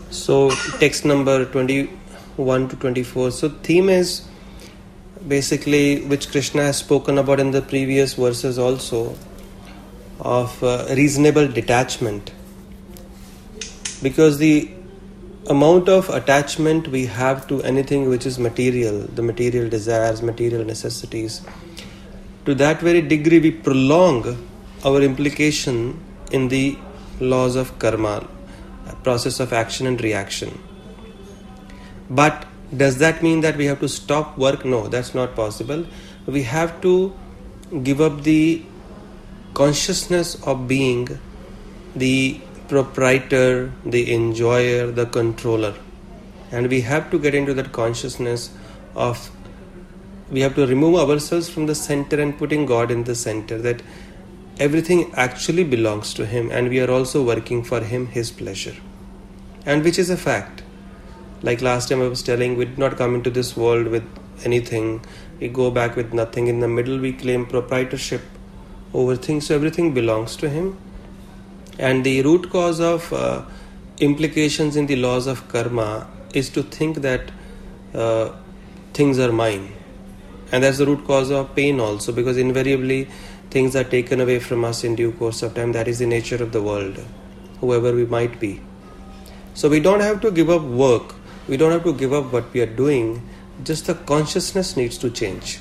So text number 21 to 24. So theme is basically, which Krishna has spoken about in the previous verses also, of reasonable detachment. Because the amount of attachment we have to anything which is material, the material desires, material necessities, to that very degree we prolong our implication in the laws of karma, process of action and reaction. But does that mean that we have to stop work? No, that's not possible. We have to give up the consciousness of being the proprietor, the enjoyer, the controller. And we have to get into that consciousness of, we have to remove ourselves from the center and putting God in the center, that everything actually belongs to Him and we are also working for Him, His pleasure. And which is a fact. Like last time I was telling, we did not come into this world with anything. We go back with nothing. In the middle we claim proprietorship over things. So everything belongs to Him. And the root cause of implications in the laws of karma is to think that things are mine. And that's the root cause of pain also, because invariably things are taken away from us in due course of time. That is the nature of the world, whoever we might be. So we don't have to give up work. We don't have to give up what we are doing. Just the consciousness needs to change.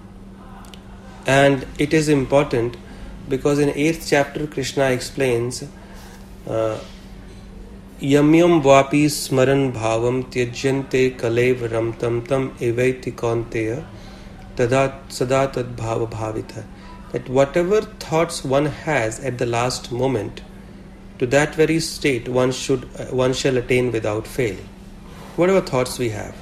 And it is important because in 8th chapter Krishna explains Yamyam vapi smaran bhavam tyajyante kalev ramtam tam evaiti kaunteya tada sada tad bhava bhavita. That whatever thoughts one has at the last moment, to that very state one shall attain without fail. Whatever thoughts we have.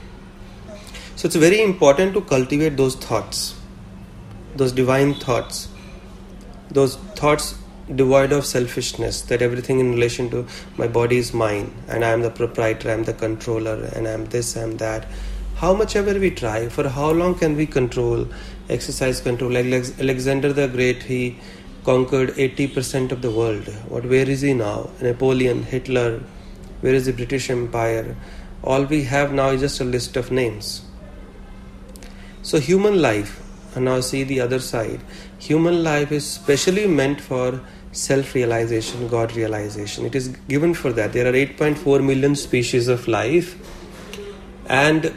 So it's very important to cultivate those thoughts, those divine thoughts, those thoughts devoid of selfishness, that everything in relation to my body is mine and I am the proprietor, I am the controller and I am this, I am that. How much ever we try, for how long can we exercise control? Like Alexander the Great, he conquered 80% of the world. Where is he now? Napoleon, Hitler, where is the British Empire? All we have now is just a list of names. So human life, and now see the other side, human life is specially meant for self-realization, God realization. It is given for that. There are 8.4 million species of life, and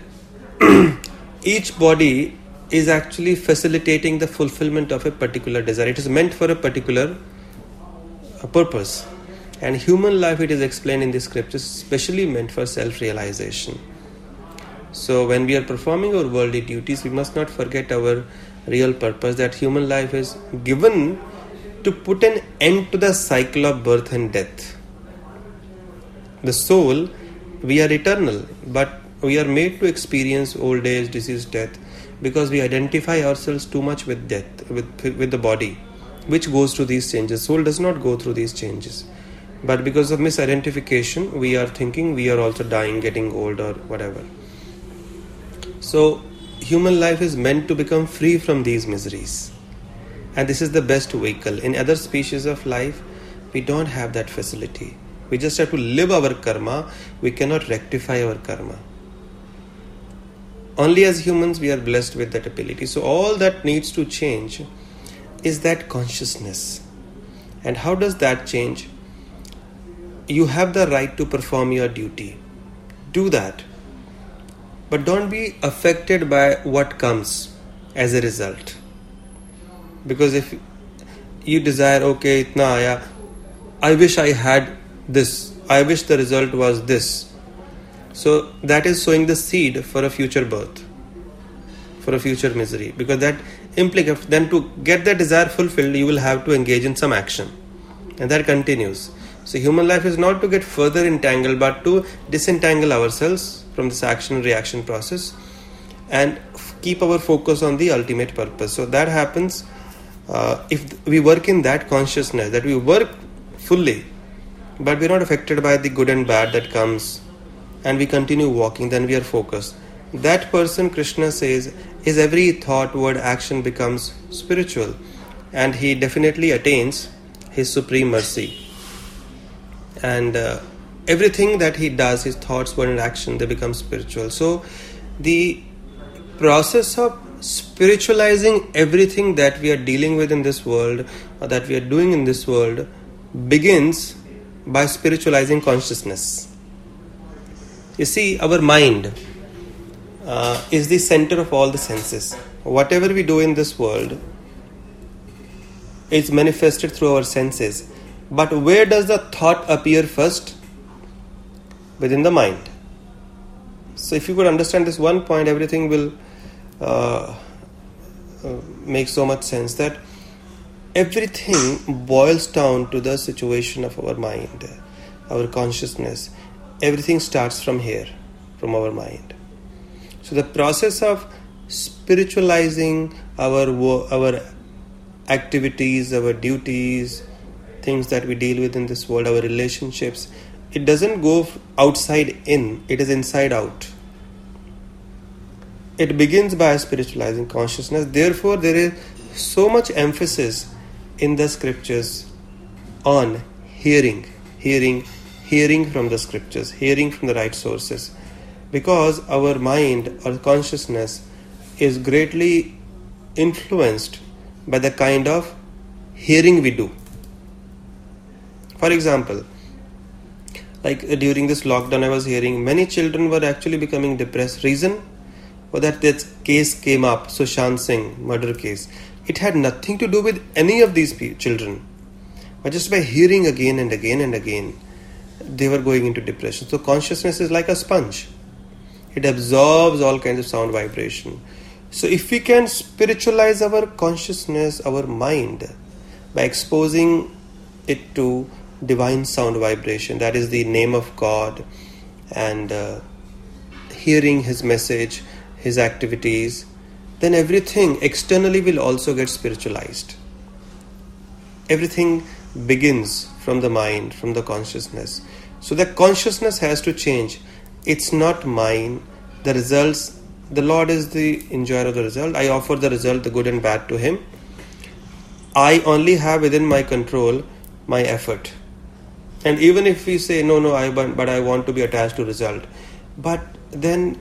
each body is actually facilitating the fulfillment of a particular desire. It is meant for a particular purpose. And human life, it is explained in the scriptures, specially meant for self-realization. So when we are performing our worldly duties, we must not forget our real purpose, that human life is given to put an end to the cycle of birth and death. The soul, we are eternal, but we are made to experience old age, disease, death, because we identify ourselves too much with death, with the body, which goes through these changes. Soul does not go through these changes. But because of misidentification, we are thinking we are also dying, getting old or whatever. So, human life is meant to become free from these miseries. And this is the best vehicle. In other species of life, we don't have that facility. We just have to live our karma. We cannot rectify our karma. Only as humans we are blessed with that ability. So all that needs to change is that consciousness. And how does that change? You have the right to perform your duty. Do that. But don't be affected by what comes as a result. Because if you desire, okay, itna aaya, I wish I had this. I wish the result was this. So that is sowing the seed for a future birth, for a future misery. Because that implicates, then to get the desire fulfilled, you will have to engage in some action. And that continues. So human life is not to get further entangled, but to disentangle ourselves from this action and reaction process and keep our focus on the ultimate purpose. So that happens if we work in that consciousness, that we work fully, but we're not affected by the good and bad that comes, and we continue walking, then we are focused. That person, Krishna says, his every thought, word, action becomes spiritual, and he definitely attains his supreme mercy. And everything that he does, his thoughts, word and action, they become spiritual. So the process of spiritualizing everything that we are dealing with in this world, or that we are doing in this world, begins by spiritualizing consciousness. You see, our mind is the center of all the senses. Whatever we do in this world is manifested through our senses. But where does the thought appear first? Within the mind. So if you could understand this one point, everything will make so much sense, that everything boils down to the situation of our mind, our consciousness. Everything starts from here, from our mind. So the process of spiritualizing our activities, our duties, things that we deal with in this world, our relationships, it doesn't go outside in, it is inside out. It begins by spiritualizing consciousness. Therefore, there is so much emphasis in the scriptures on hearing from the scriptures, hearing from the right sources. Because our mind or consciousness is greatly influenced by the kind of hearing we do. For example, like during this lockdown, I was hearing many children were actually becoming depressed. Reason? For that case came up, Sushant Singh murder case. It had nothing to do with any of these children. But just by hearing again and again and again, they were going into depression. So consciousness is like a sponge. It absorbs all kinds of sound vibration. So if we can spiritualize our consciousness, our mind, by exposing it to divine sound vibration, that is the name of God, and hearing His message, His activities, then everything externally will also get spiritualized. Everything begins from the mind, from the consciousness. So the consciousness has to change. It's not mine. The results, the Lord is the enjoyer of the result. I offer the result, the good and bad, to Him. I only have within my control my effort. And even if we say, no, but I want to be attached to result. But then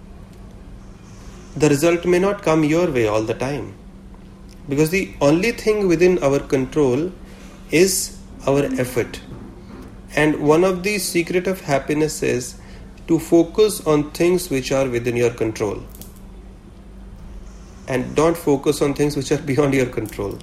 the result may not come your way all the time. Because the only thing within our control is our effort. And one of the secret of happiness is to focus on things which are within your control. And don't focus on things which are beyond your control.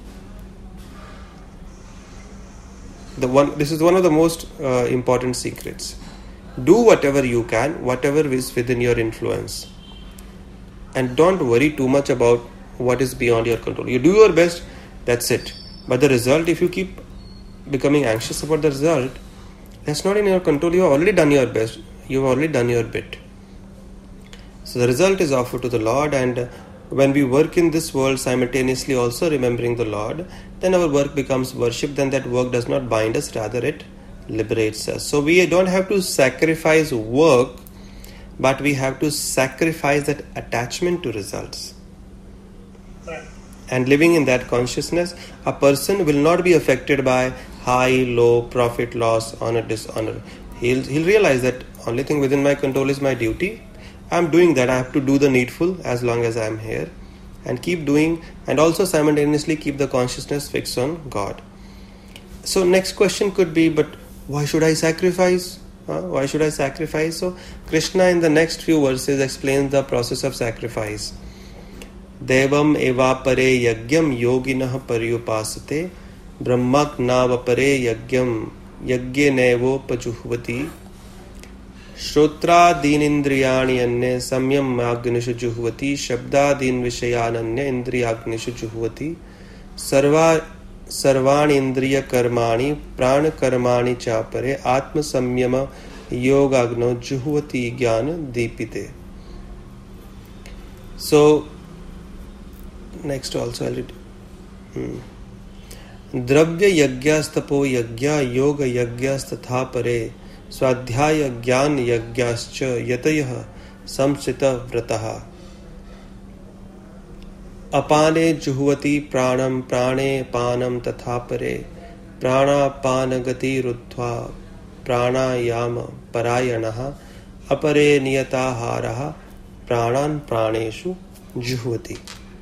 This is one of the most important secrets. Do whatever you can, whatever is within your influence. And don't worry too much about what is beyond your control. You do your best, that's it. But the result, if you keep becoming anxious about the result, that's not in your control. You have already done your best. You have already done your bit. So the result is offered to the Lord, and when we work in this world simultaneously also remembering the Lord, then our work becomes worship. Then that work does not bind us, rather it liberates us. So we don't have to sacrifice work, but we have to sacrifice that attachment to results. Right. And living in that consciousness, a person will not be affected by high, low, profit, loss, honor, dishonor. He'll realize that only thing within my control is my duty. I'm doing that. I have to do the needful as long as I'm here, and keep doing, and also simultaneously keep the consciousness fixed on God. So next question could be, but why should I sacrifice? Why should I sacrifice? So Krishna in the next few verses explains the process of sacrifice. Devam eva pare yagyam yoginah paryupasate brahmak nava pare yagyam yagye nevo pajuhvati Shrotra din indriyani anne samyam agnishu juhvati shabdadin vishayananya indriyagnishu juhvati sarvani indriya karmani prana karmani chapare atma samyama yogagno juhvati jnana deepite. So next also I'll read. Dravya yagyastapo yagya yoga yagyastatha pare Swadhyaya Gyan Yagyascha Yatayah Samsita Vrataha Apane Juhvati Pranam Prane Panam Tathapare Prana Panagati Ruddhva pranayama parayanaha apare niyataharaha pranan praneshu juhvati.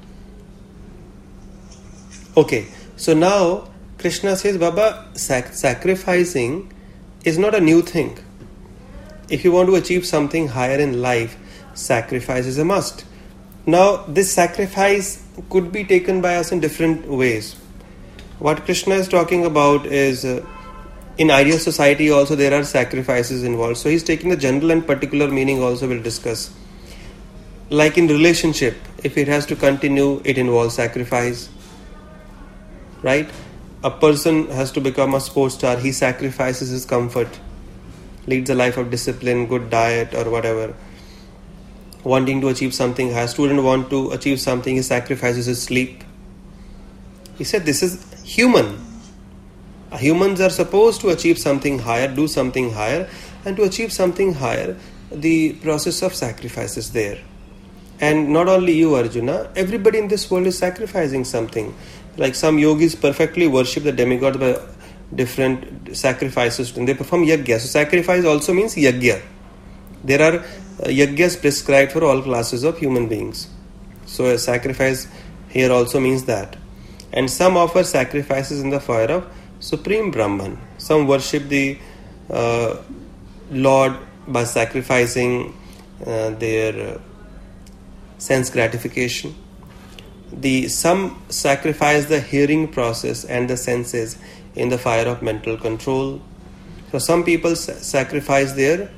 Okay, so now Krishna says, Baba, sacrificing is not a new thing. If you want to achieve something higher in life, sacrifice is a must. Now, this sacrifice could be taken by us in different ways. What Krishna is talking about is, in ideal society also there are sacrifices involved. So he's taking the general and particular meaning also we'll discuss. Like in relationship, if it has to continue, it involves sacrifice. Right? A person has to become a sports star, he sacrifices his comfort, leads a life of discipline, good diet or whatever. Wanting to achieve something higher, student want to achieve something, he sacrifices his sleep. He said this is human. Humans are supposed to achieve something higher, do something higher, and to achieve something higher, the process of sacrifice is there. And not only you, Arjuna, everybody in this world is sacrificing something. Like some yogis perfectly worship the demigods by different sacrifices, and they perform yajna. So sacrifice also means yajna. There are yajnas prescribed for all classes of human beings. So a sacrifice here also means that. And some offer sacrifices in the fire of Supreme Brahman. Some worship the Lord by sacrificing their sense gratification. Some sacrifice the hearing process and the senses in the fire of mental control. So some people sacrifice their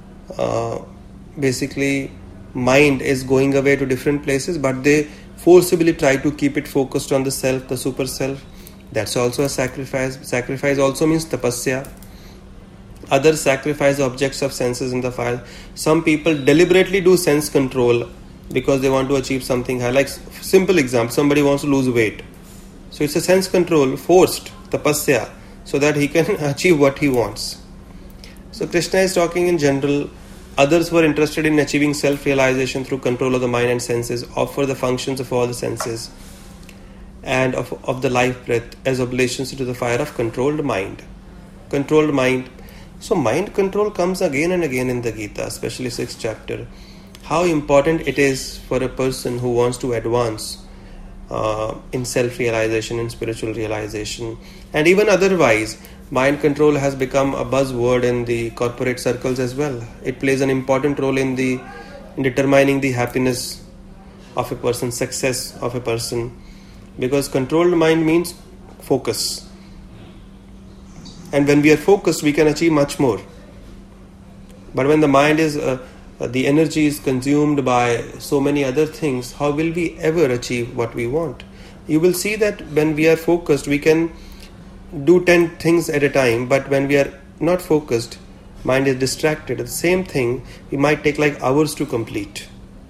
basically mind is going away to different places, but they forcibly try to keep it focused on the self, the super self. That's also a sacrifice. Sacrifice also means tapasya. Others sacrifice objects of senses in the fire. Some people deliberately do sense control because they want to achieve something high. Like simple example, somebody wants to lose weight. So it's a sense control, forced, tapasya, so that he can achieve what he wants. So Krishna is talking in general. Others who are interested in achieving self-realization through control of the mind and senses offer the functions of all the senses and of the life breath as oblations to the fire of controlled mind. Controlled mind. So mind control comes again and again in the Gita, especially 6th chapter. How important it is for a person who wants to advance in self-realization, in spiritual realization, and even otherwise. Mind control has become a buzzword in the corporate circles as well. It plays an important role in determining the happiness of a person, success of a person, because controlled mind means focus. And when we are focused, we can achieve much more. But when the mind is, the energy is consumed by so many other things, how will we ever achieve what we want? You will see that when we are focused, we can do 10 things at a time, but when we are not focused, mind is distracted. The same thing, we might take like hours to complete.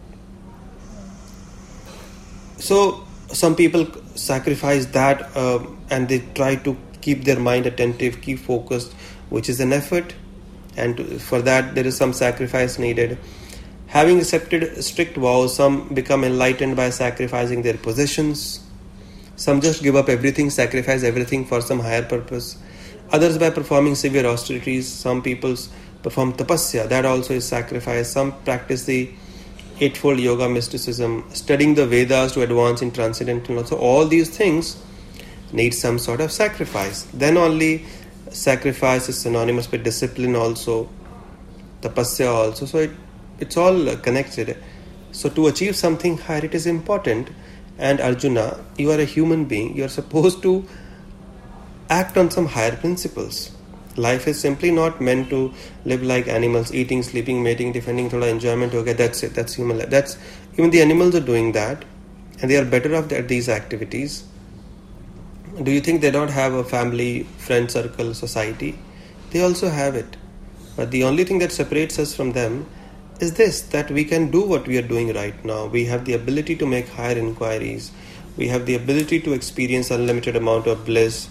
So some people sacrifice that and they try to keep their mind attentive, keep focused, which is an effort, and for that there is some sacrifice needed. Having accepted strict vows, some become enlightened by sacrificing their possessions. Some just give up everything, sacrifice everything for some higher purpose. Others by performing severe austerities. Some people perform tapasya, that also is sacrifice. Some practice the eightfold yoga mysticism, studying the Vedas to advance in transcendental knowledge. So all these things need some sort of sacrifice. Then only sacrifice is synonymous with discipline also, tapasya also. So it's all connected. So to achieve something higher, it is important. And Arjuna, you are a human being. You are supposed to act on some higher principles. Life is simply not meant to live like animals, eating, sleeping, mating, defending, thoda enjoyment. Okay, that's it. That's human life. Even the animals are doing that, and they are better off at these activities. Do you think they don't have a family, friend circle, society? They also have it. But the only thing that separates us from them is this, that we can do what we are doing right now. We have the ability to make higher inquiries. We have the ability to experience unlimited amount of bliss.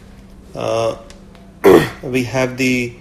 We have the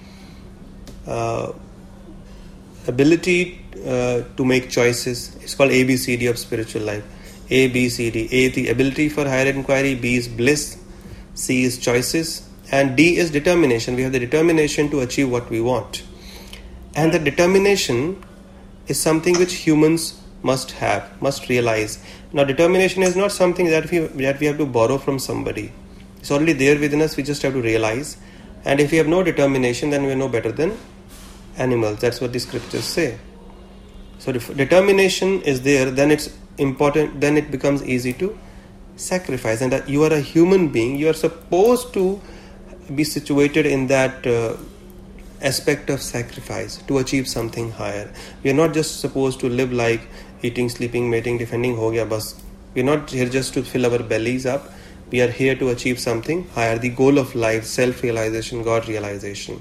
ability to make choices. It's called ABCD of spiritual life. A, B, C, D. A, the ability for higher inquiry. B is bliss. C is choices. And D is determination. We have the determination to achieve what we want. And the determination is something which humans must have, must realize. Now, determination is not something that we have to borrow from somebody. It's already there within us, we just have to realize. And if we have no determination, then we are no better than animals. That's what the scriptures say. So if determination is there, then it's important, then it becomes easy to sacrifice. And that you are a human being, you are supposed to be situated in that aspect of sacrifice to achieve something higher. We are not just supposed to live like eating, sleeping, mating, defending, ho gaya bas. We are not here just to fill our bellies up. We are here to achieve something higher, the goal of life, self-realization, God-realization.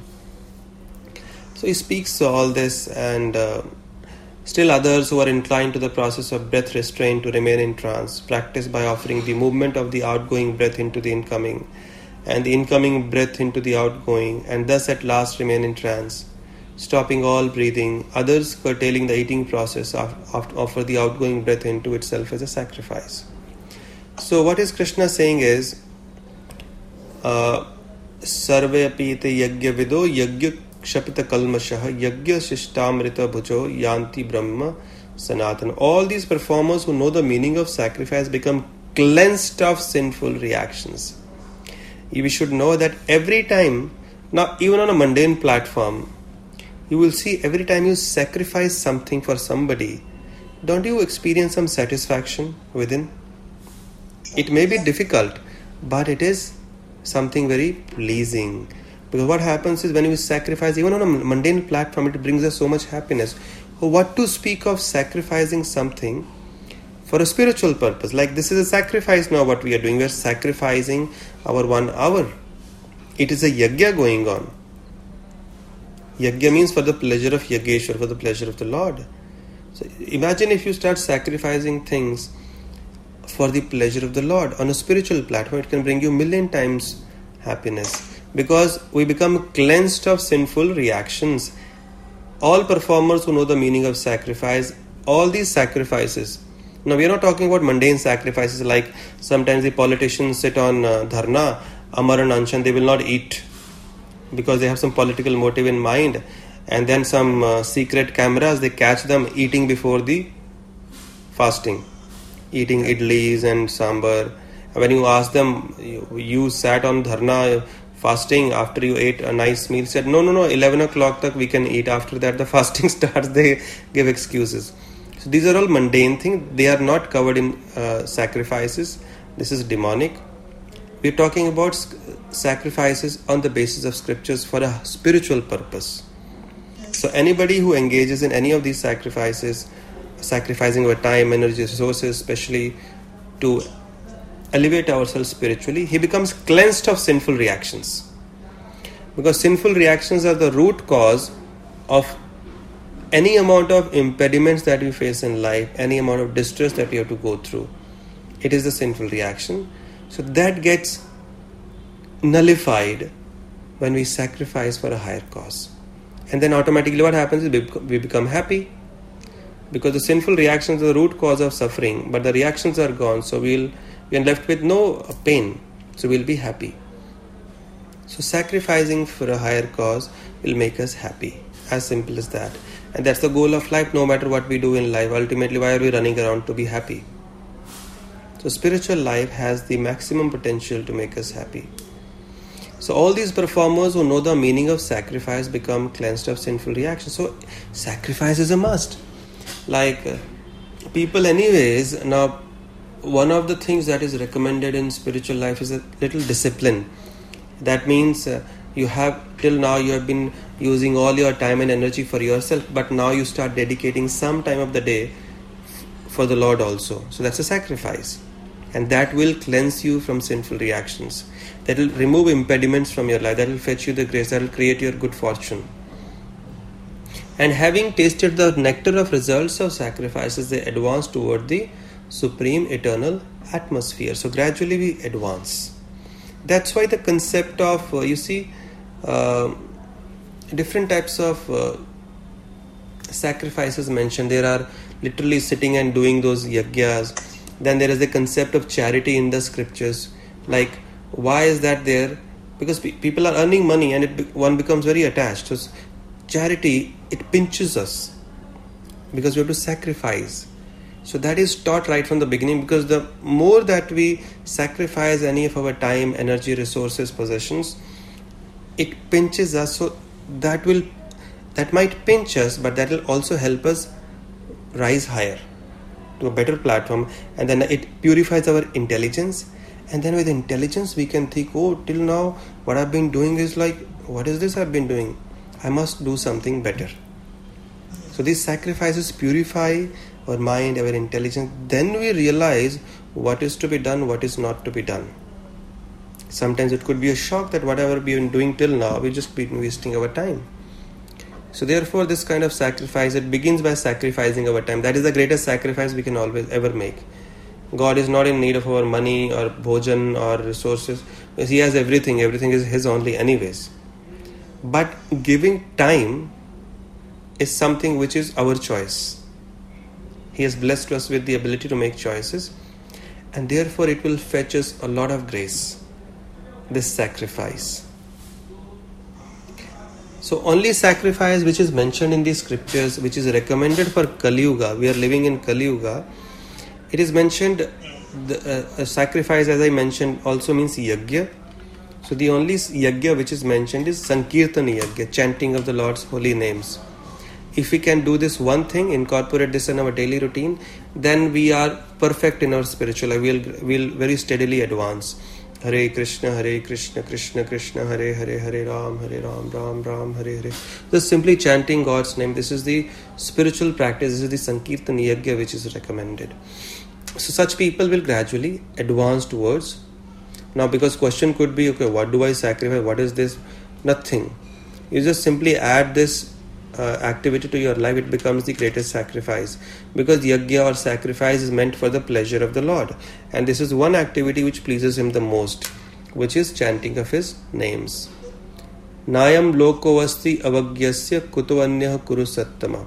So he speaks all this, and still others who are inclined to the process of breath restraint to remain in trance, practice by offering the movement of the outgoing breath into the incoming, and the incoming breath into the outgoing, and thus at last remain in trance, stopping all breathing. Others curtailing the eating process offer the outgoing breath into itself as a sacrifice. So what is Krishna saying is, Sarve apite yagya vido yagya kshapita kalmashaha yagya shishtamrita bhujo yanti brahma sanatan. All these performers who know the meaning of sacrifice become cleansed of sinful reactions. We should know that every time, now even on a mundane platform, you will see every time you sacrifice something for somebody, don't you experience some satisfaction within? It may be difficult, but it is something very pleasing. Because what happens is when you sacrifice, even on a mundane platform, it brings us so much happiness. What to speak of sacrificing something for a spiritual purpose? Like this is a sacrifice now what we are doing. We are sacrificing our 1 hour. It is a yagya going on. Yagya means for the pleasure of Yageshwar, for the pleasure of the Lord. So imagine if you start sacrificing things for the pleasure of the Lord on a spiritual platform, it can bring you 1,000,000 times happiness, because we become cleansed of sinful reactions. All performers who know the meaning of sacrifice, all these sacrifices. Now we are not talking about mundane sacrifices like sometimes the politicians sit on dharna, amar and anshan, they will not eat because they have some political motive in mind, and then some secret cameras, they catch them eating before the fasting, eating idlis and sambar. When you ask them, you sat on dharna fasting after you ate a nice meal, said no, 11 o'clock tak we can eat, after that the fasting starts. They give excuses. So these are all mundane things, they are not covered in sacrifices. This is demonic. We are talking about sacrifices on the basis of scriptures for a spiritual purpose. So anybody who engages in any of these sacrifices, sacrificing our time, energy, resources, especially to elevate ourselves spiritually, he becomes cleansed of sinful reactions. Because sinful reactions are the root cause of any amount of impediments that we face in life, any amount of distress that we have to go through. It is the sinful reaction. So that gets nullified when we sacrifice for a higher cause. And then automatically what happens is we become happy. Because the sinful reactions are the root cause of suffering, but the reactions are gone, so we are left with no pain, so we'll be happy. So sacrificing for a higher cause will make us happy. As simple as that. And that's the goal of life, no matter what we do in life. Ultimately, why are we running around? To be happy. So spiritual life has the maximum potential to make us happy. So all these performers who know the meaning of sacrifice become cleansed of sinful reactions. So sacrifice is a must. Like people anyways, now one of the things that is recommended in spiritual life is a little discipline. That means you have, till now you have been using all your time and energy for yourself, but now you start dedicating some time of the day for the Lord also. So that's a sacrifice. And that will cleanse you from sinful reactions. That will remove impediments from your life. That will fetch you the grace. That will create your good fortune. And having tasted the nectar of results of sacrifices, they advance toward the supreme eternal atmosphere. So gradually we advance. That's why the concept of, different types of sacrifices mentioned. There are literally sitting and doing those yagyas. Then there is the concept of charity in the scriptures. Like, why is that there? Because people are earning money and one becomes very attached. So charity, it pinches us because we have to sacrifice. So that is taught right from the beginning, because the more that we sacrifice any of our time, energy, resources, possessions, it pinches us. So that might pinch us, but that will also help us rise higher to a better platform, and then it purifies our intelligence. And then with intelligence we can think, oh, till now what I've been doing is like, what is this I've been doing? I must do something better. So these sacrifices purify our mind, our intelligence. Then we realize what is to be done, what is not to be done. Sometimes it could be a shock that whatever we've been doing till now, we've just been wasting our time. So therefore this kind of sacrifice, it begins by sacrificing our time. That is the greatest sacrifice we can always ever make. God is not in need of our money or bhojan or resources. He has everything. Everything is His only anyways. But giving time is something which is our choice. He has blessed us with the ability to make choices, and therefore it will fetch us a lot of grace, this sacrifice. So only sacrifice which is mentioned in the scriptures, which is recommended for Kali Yuga, we are living in Kali Yuga, it is mentioned, the sacrifice, as I mentioned, also means yajna. So the only yajna which is mentioned is Sankirtana yajna, chanting of the Lord's holy names. If we can do this one thing, incorporate this in our daily routine, then we are perfect in our spiritual life. We'll very steadily advance. Hare Krishna, Krishna Krishna, Hare Hare, Hare Ram, Ram Ram, Hare Hare. Just simply chanting God's name. This is the spiritual practice. This is the Sankirtan Yajna which is recommended. So such people will gradually advance towards. Now, because question could be, okay, what do I sacrifice? What is this? Nothing. You just simply add this activity to your life. It becomes the greatest sacrifice, because yajna or sacrifice is meant for the pleasure of the Lord, and this is one activity which pleases Him the most, which is chanting of His names. Nayam loko vasti avagyasya kutvanyah kuru sattama.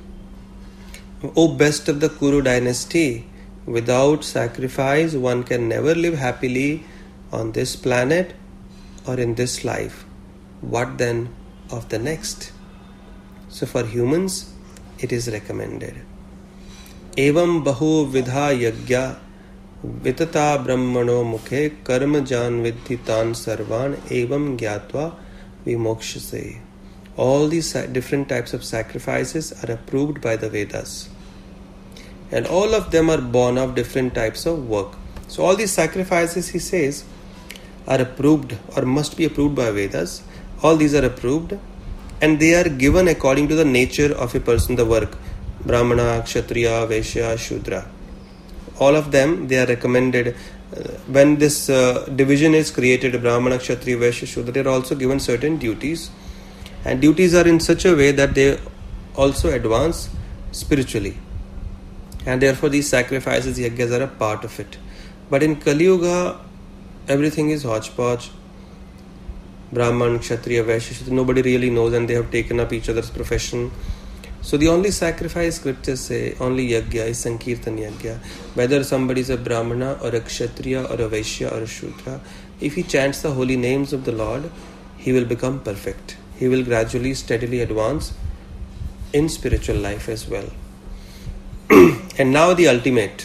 O best of the Kuru dynasty, without sacrifice one can never live happily on this planet or in this life. What then of the next? So for humans, it is recommended. Evam bahu vidha yajna vitata brahmano mukhe karma jan vidhi tan sarvan evam gyatva vimokshase. All these different types of sacrifices are approved by the Vedas, and all of them are born of different types of work. So all these sacrifices, he says, are approved or must be approved by Vedas. All these are approved, and they are given according to the nature of a person, the work. Brahmana, Kshatriya, Vaishya, Shudra. All of them, they are recommended. When this division is created, Brahmana, Kshatriya, Vaishya, Shudra, they are also given certain duties. And duties are in such a way that they also advance spiritually. And therefore these sacrifices, yajnas, are a part of it. But in Kali Yuga, everything is hodgepodge. Brahman, Kshatriya, Vaishya, nobody really knows, and they have taken up each other's profession. So the only sacrifice scriptures say, only yajna, is Sankirtan yajna. Whether somebody is a Brahmana or a Kshatriya or a Vaishya or a Shudra, if he chants the holy names of the Lord, he will become perfect. He will gradually, steadily advance in spiritual life as well. And now the ultimate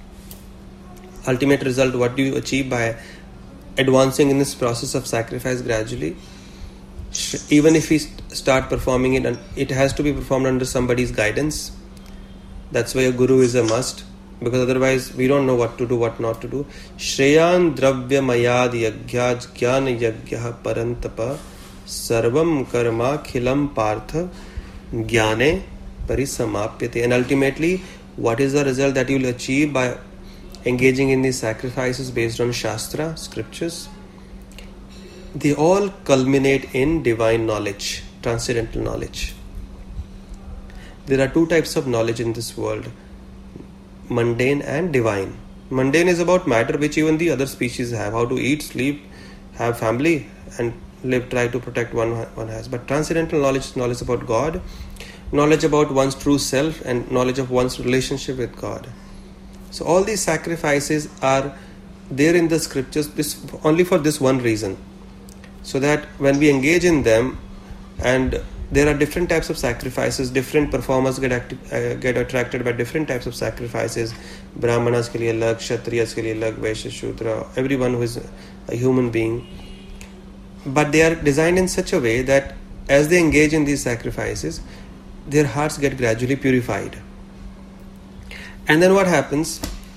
result, what do you achieve by advancing in this process of sacrifice gradually? Even if we start performing it, it has to be performed under somebody's guidance. That's why a guru is a must, because otherwise we don't know what to do, what not to do. Shreyan dravya mayad yajna jnana yajna parantapa sarvam karma khilam partha jnane parisamapyate. And ultimately, what is the result that you will achieve by engaging in these sacrifices based on Shastra, scriptures? They all culminate in divine knowledge, transcendental knowledge. There are two types of knowledge in this world, mundane and divine. Mundane is about matter which even the other species have, how to eat, sleep, have family and live, try to protect one has. But transcendental knowledge is knowledge about God, knowledge about one's true self, and knowledge of one's relationship with God. So all these sacrifices are there in the scriptures only for this one reason, so that when we engage in them, and there are different types of sacrifices, different performers get attracted by different types of sacrifices. Brahmanas ke liye alag, Kshatriyas ke liye alag, Vaishya, Shudra, everyone who is a human being. But they are designed in such a way that as they engage in these sacrifices, their hearts get gradually purified. And then what happens?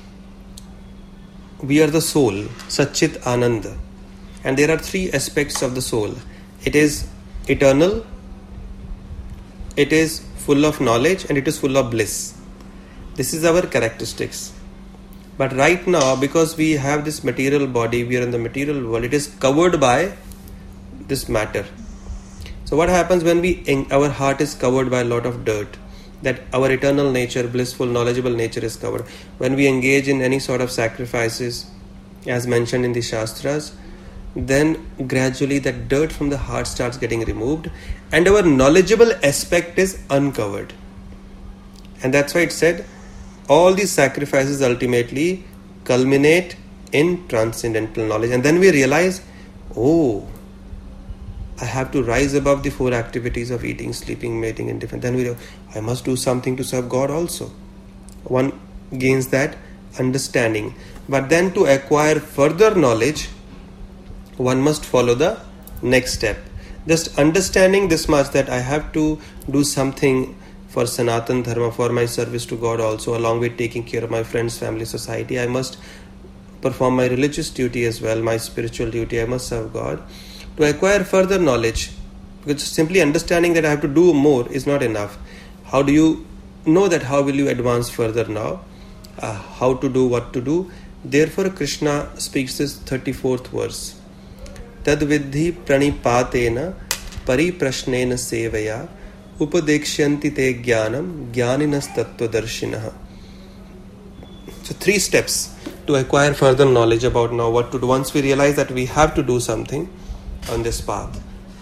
We are the soul, Satchit Ananda. And there are three aspects of the soul. It is eternal, it is full of knowledge, and it is full of bliss. This is our characteristics. But right now, because we have this material body, we are in the material world, it is covered by this matter. So what happens when our heart is covered by a lot of dirt? That our eternal nature, blissful, knowledgeable nature is covered. When we engage in any sort of sacrifices, as mentioned in the Shastras, then gradually that dirt from the heart starts getting removed and our knowledgeable aspect is uncovered. And that's why it said, all these sacrifices ultimately culminate in transcendental knowledge. And then we realize, oh, I have to rise above the four activities of eating, sleeping, mating, and different. Then we know, I must do something to serve God also. One gains that understanding. But then to acquire further knowledge, one must follow the next step. Just understanding this much, that I have to do something for Sanatan Dharma, for my service to God also, along with taking care of my friends, family, society. I must perform my religious duty as well, my spiritual duty. I must serve God. To acquire further knowledge, because simply understanding that I have to do more is not enough. How do you know that? How will you advance further now? How to do, what to do? Therefore, Krishna speaks this 34th verse. Tad vidhi pranipatena pariprashnena sevaya upadekshanti te jnanam jnaninas tattvadarshinaha. So 3 steps to acquire further knowledge about now what to do. Once we realize that we have to do something on this path.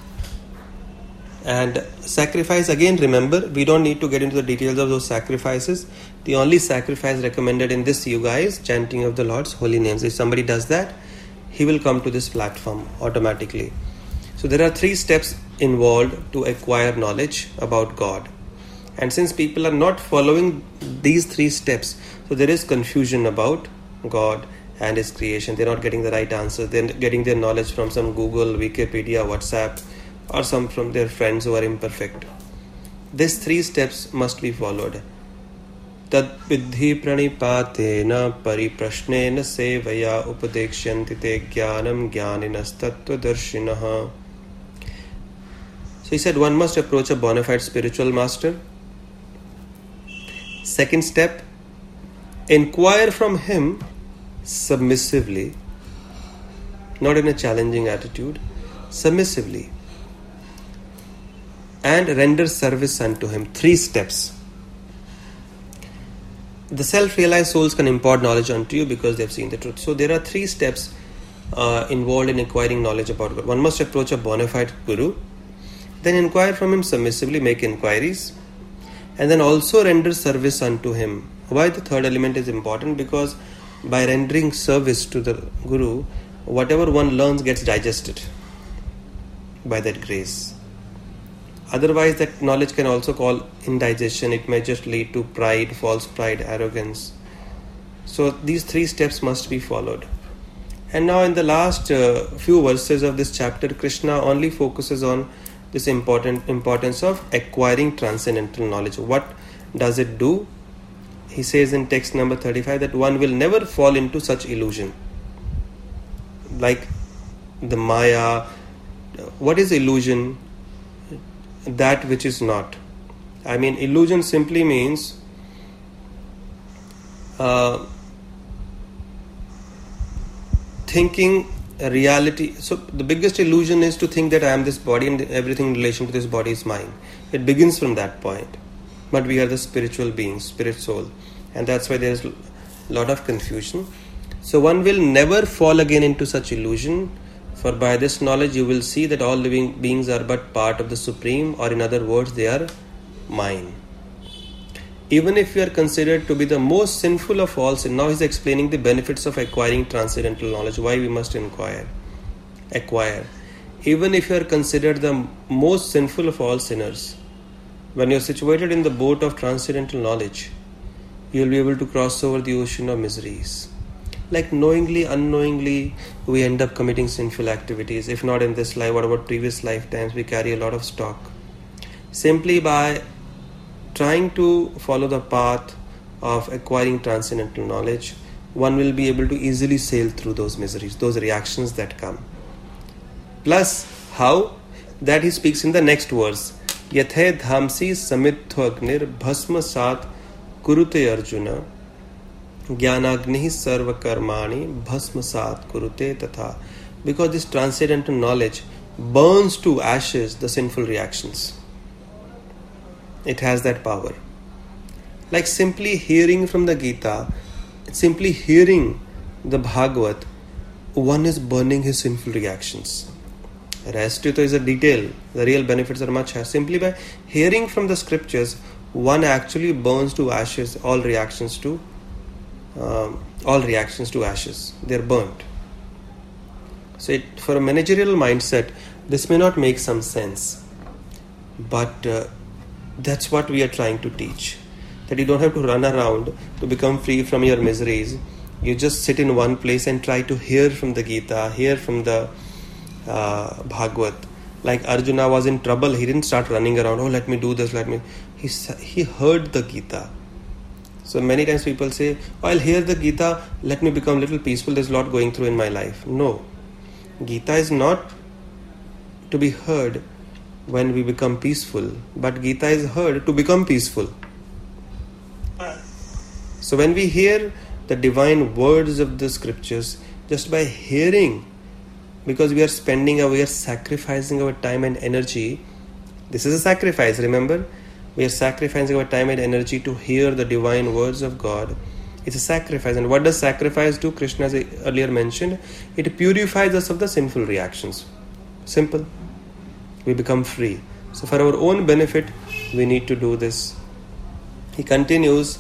And sacrifice, again remember, we don't need to get into the details of those sacrifices. The only sacrifice recommended in this yuga is chanting of the Lord's holy names. If somebody does that, he will come to this platform automatically. So there are 3 steps involved to acquire knowledge about God. And since people are not following these 3 steps, so there is confusion about God and His creation. They're not getting the right answer. They're getting their knowledge from some Google, Wikipedia, WhatsApp, or some from their friends who are imperfect. These 3 steps must be followed. Tad vidhi pranipatena pariprashnena sevaya upadekshanti te jnanam jnaninas tattvadarshinaha. So he said one must approach a bona fide spiritual master. Second step, inquire from him submissively, not in a challenging attitude, submissively, and render service unto him. 3 steps. The self-realized souls can impart knowledge unto you because they have seen the truth. So there are 3 steps involved in acquiring knowledge about God. One must approach a bona fide guru, then inquire from him submissively, make inquiries, and then also render service unto him. Why the third element is important? Because by rendering service to the guru, whatever one learns gets digested by that grace. Otherwise, that knowledge can also call indigestion. It may just lead to pride, false pride, arrogance. So these 3 steps must be followed. And now in the last few verses of this chapter, Krishna only focuses on this importance of acquiring transcendental knowledge. What does it do? He says in text number 35 that one will never fall into such illusion. Like the Maya. What is illusion? That which is not. I mean, illusion simply means thinking a reality. So the biggest illusion is to think that I am this body and everything in relation to this body is mine. It begins from that point. But we are the spiritual beings, spirit soul. And that's why there is a lot of confusion. So one will never fall again into such illusion. For by this knowledge you will see that all living beings are but part of the Supreme, or in other words, they are mine. Even if you are considered to be the most sinful of all sin, now he is explaining the benefits of acquiring transcendental knowledge, why we must acquire. even if you are considered the most sinful of all sinners, when you are situated in the boat of transcendental knowledge, you will be able to cross over the ocean of miseries. Like knowingly, unknowingly, we end up committing sinful activities. If not in this life, what about previous lifetimes? We carry a lot of stock. Simply by trying to follow the path of acquiring transcendental knowledge, one will be able to easily sail through those miseries, those reactions that come. Plus, how? That he speaks in the next verse. Yathe dhamsi samitthvagnir bhasma sat kurute arjuna jnanagnihi sarva karmani bhasma sat kurute tatha. Because this transcendental knowledge burns to ashes the sinful reactions. It has that power. Like simply hearing from the Gita, simply hearing the Bhagavad, one is burning his sinful reactions. Rest is a detail. The real benefits are much higher. Simply by hearing from the scriptures, one actually burns to ashes all reactions to ashes. They are burnt. So, for a managerial mindset, this may not make some sense, but that's what we are trying to teach. That you don't have to run around to become free from your miseries. You just sit in one place and try to hear from the Gita, hear from the Bhagavad. Like Arjuna was in trouble, he didn't start running around, oh let me do this, he heard the Gita. So many times people say, oh, I'll hear the Gita, let me become a little peaceful, there's a lot going through in my life. No, Gita is not to be heard when we become peaceful, but Gita is heard to become peaceful. So when we hear the divine words of the scriptures, just by hearing, because we are sacrificing our time and energy. This is a sacrifice, remember? We are sacrificing our time and energy to hear the divine words of God. It's a sacrifice. And what does sacrifice do? Krishna, as I earlier mentioned, it purifies us of the sinful reactions. Simple. We become free. So for our own benefit, we need to do this. He continues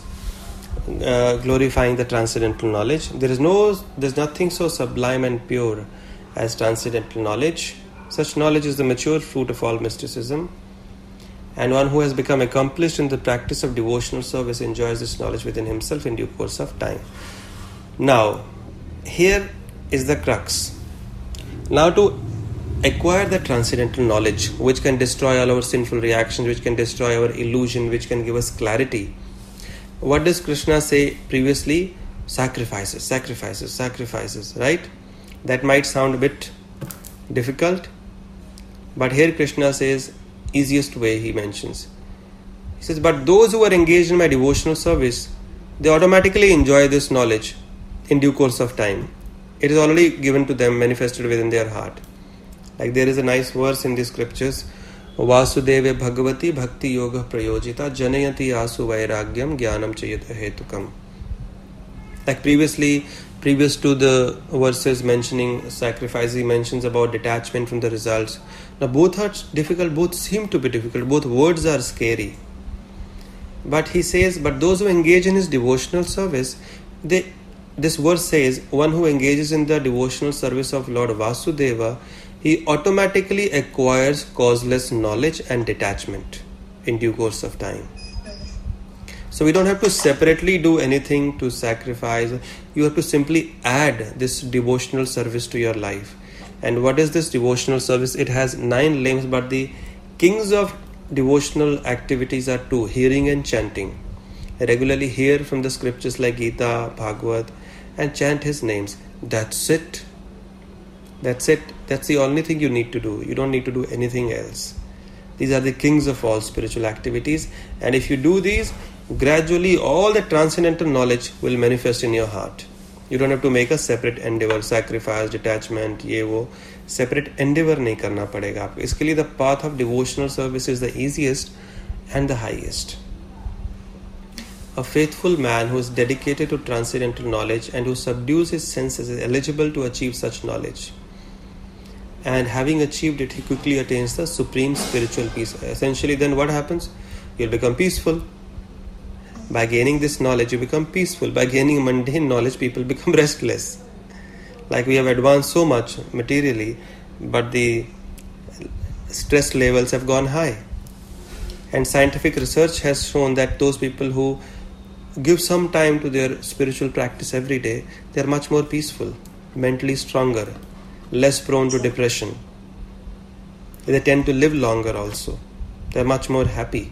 glorifying the transcendental knowledge. There's nothing so sublime and pure as transcendental knowledge. Such knowledge is the mature fruit of all mysticism. And one who has become accomplished in the practice of devotional service enjoys this knowledge within himself in due course of time. Now, here is the crux. Now to acquire the transcendental knowledge, which can destroy all our sinful reactions, which can destroy our illusion, which can give us clarity. What does Krishna say previously? Sacrifices, right? That might sound a bit difficult, but here Krishna says, easiest way he mentions. He says, but those who are engaged in my devotional service, they automatically enjoy this knowledge in due course of time. It is already given to them, manifested within their heart. Like there is a nice verse in the scriptures, Vasudeve Bhagavati Bhakti Yoga Prayojita Janayati Asu Vairagyam Jnanam Chayata Hetukam. Like previous to the verses mentioning sacrifice, he mentions about detachment from the results. Now both are difficult, both seem to be difficult, both words are scary. But he says, but those who engage in his devotional service, this verse says, one who engages in the devotional service of Lord Vasudeva, he automatically acquires causeless knowledge and detachment in due course of time. So we don't have to separately do anything to sacrifice. You have to simply add this devotional service to your life. And what is this devotional service? It has 9 limbs, but the kings of devotional activities are 2, hearing and chanting. Regularly hear from the scriptures like Gita, Bhagavad, and chant his names. That's it. That's the only thing you need to do. You don't need to do anything else. These are the kings of all spiritual activities. And if you do these, gradually all the transcendental knowledge will manifest in your heart. You don't have to make a separate endeavor, sacrifice, detachment, ये वो separate endeavor नहीं करना पड़ेगा आपको. इसके लिए the path of devotional service is the easiest and the highest. A faithful man who is dedicated to transcendental knowledge and who subdues his senses is eligible to achieve such knowledge. And having achieved it, he quickly attains the supreme spiritual peace. Essentially, then what happens? You'll become peaceful. By gaining this knowledge, you become peaceful. By gaining mundane knowledge, people become restless. Like we have advanced so much materially, but the stress levels have gone high. And scientific research has shown that those people who give some time to their spiritual practice every day, they are much more peaceful, mentally stronger, less prone to depression. They tend to live longer also. They are much more happy.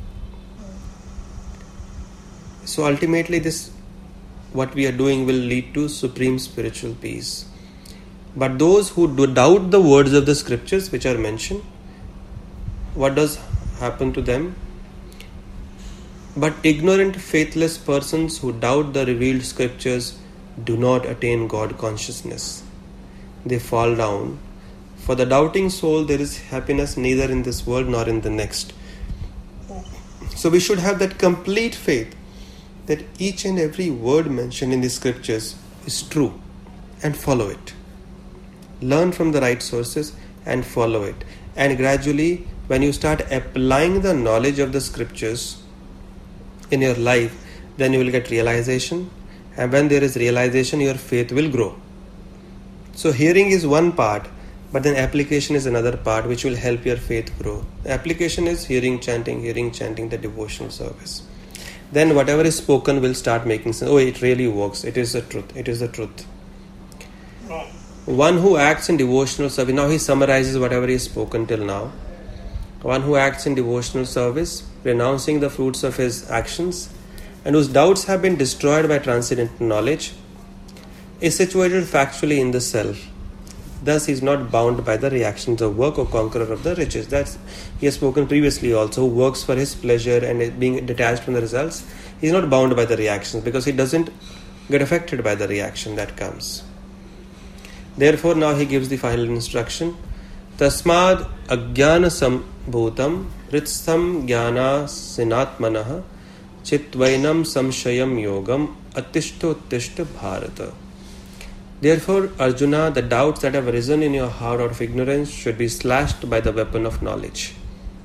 So ultimately what we are doing will lead to supreme spiritual peace. But those who do doubt the words of the scriptures which are mentioned, what does happen to them? But ignorant, faithless persons who doubt the revealed scriptures do not attain God consciousness. They fall down. For the doubting soul, there is happiness neither in this world nor in the next. So we should have that complete faith that each and every word mentioned in the scriptures is true, and follow it. Learn from the right sources and follow it. And gradually, when you start applying the knowledge of the scriptures in your life, then you will get realization. And when there is realization, your faith will grow. So hearing is one part, but then application is another part which will help your faith grow. Application is hearing, chanting, the devotional service. Then whatever is spoken will start making sense. Oh, it really works. It is the truth. It is the truth. One who acts in devotional service, now he summarizes whatever he has spoken till now. One who acts in devotional service, renouncing the fruits of his actions, and whose doubts have been destroyed by transcendental knowledge, is situated factually in the self. Thus, he is not bound by the reactions of work or conqueror of the riches. That's he has spoken previously also, who works for his pleasure and being detached from the results. He is not bound by the reactions because he doesn't get affected by the reaction that comes. Therefore, now he gives the final instruction. Tasmad ajnana sambhutam ritsam jnana sinatmanah chitvainam samshayam yogam atishto tishta bharata. Therefore, Arjuna, the doubts that have arisen in your heart out of ignorance should be slashed by the weapon of knowledge.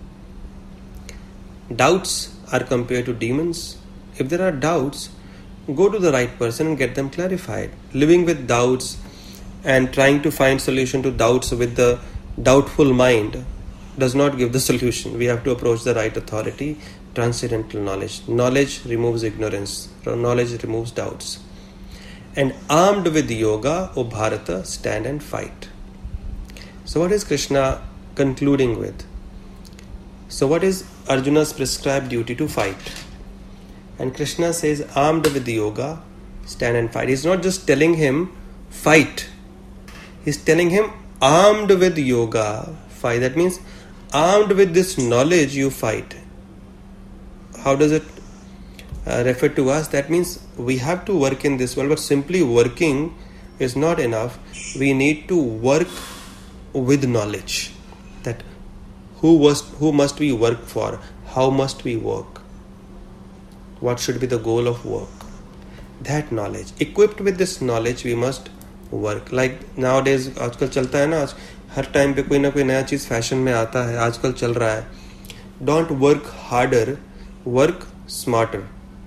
Doubts are compared to demons. If there are doubts, go to the right person and get them clarified. Living with doubts and trying to find solution to doubts with the doubtful mind does not give the solution. We have to approach the right authority, transcendental knowledge. Knowledge removes ignorance. Knowledge removes doubts. And armed with yoga, O Bharata, stand and fight. So what is Krishna concluding with? So what is Arjuna's prescribed duty? To fight. And Krishna says, armed with yoga, stand and fight. He's not just telling him, fight. He's telling him, armed with yoga, fight. That means, armed with this knowledge, you fight. How does it refer to us? That means we have to work in this world, but simply working is not enough. We need to work with knowledge. That who must we work for? How must we work? What should be the goal of work? That knowledge. Equipped with this knowledge, we must work. Like nowadays, आजकल चलता है ना, हर time पे कोई ना कोई नया चीज फैशन में आता है, आजकल चल रहा है. Don't work harder, work smarter.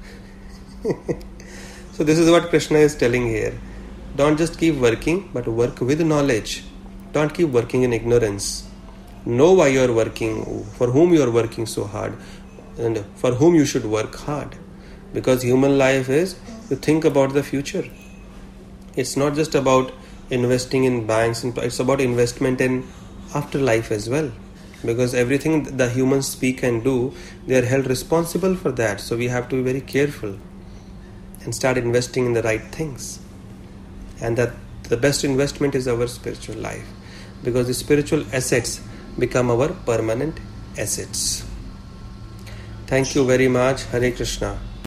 So this is what Krishna is telling here. Don't just keep working, but work with knowledge. Don't keep working in ignorance. Know why you are working, for whom you are working so hard, and for whom you should work hard. Because human life is to think about the future. It's not just about investing in banks, it's about investment in afterlife as well. Because everything the humans speak and do, they are held responsible for that. So we have to be very careful and start investing in the right things. And that the best investment is our spiritual life. Because the spiritual assets become our permanent assets. Thank you very much. Hare Krishna.